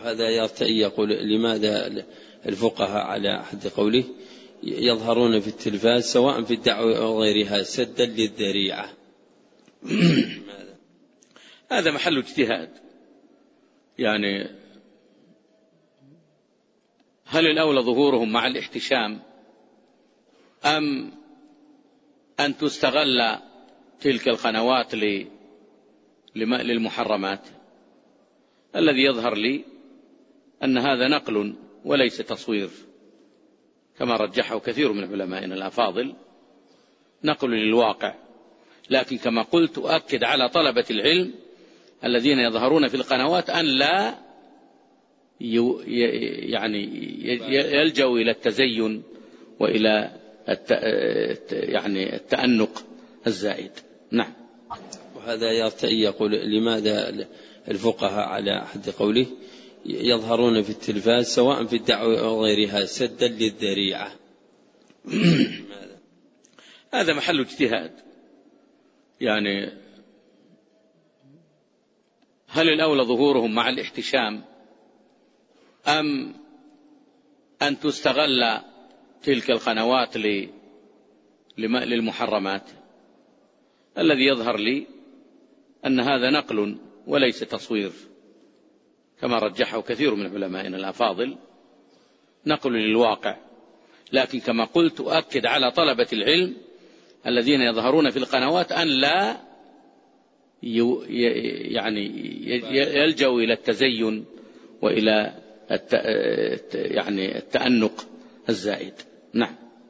وهذا يرتئي يقول: لماذا الفقهاء على حد قوله يظهرون في التلفاز سواء في الدعوة أو غيرها سدا للذريعة؟ هذا محل اجتهاد. يعني هل الأولى ظهورهم مع الاحتشام أم أن تستغل تلك القنوات للمحرمات؟ الذي يظهر لي أن هذا نقل وليس تصوير، كما رجحه كثير من علمائنا الأفاضل، نقل للواقع. لكن كما قلت أؤكد على طلبة العلم الذين يظهرون في القنوات أن لا يلجأوا إلى التزين وإلى التأنق الزائد. نعم. وهذا يرتئي يقول: لماذا الفقهاء على حد قوله يظهرون في التلفاز سواء في الدعوة أو غيرها سدا للذريعة؟ هذا محل اجتهاد. يعني هل الأولى ظهورهم مع الاحتشام أم أن تستغل تلك القنوات للمحرمات؟ الذي يظهر لي أن هذا نقل وليس تصوير، كما رجحه كثير من علمائنا الأفاضل، نقل للواقع. لكن كما قلت أؤكد على طلبة العلم الذين يظهرون في القنوات أن لا يلجأوا إلى التزين وإلى التأنق الزائد. نعم.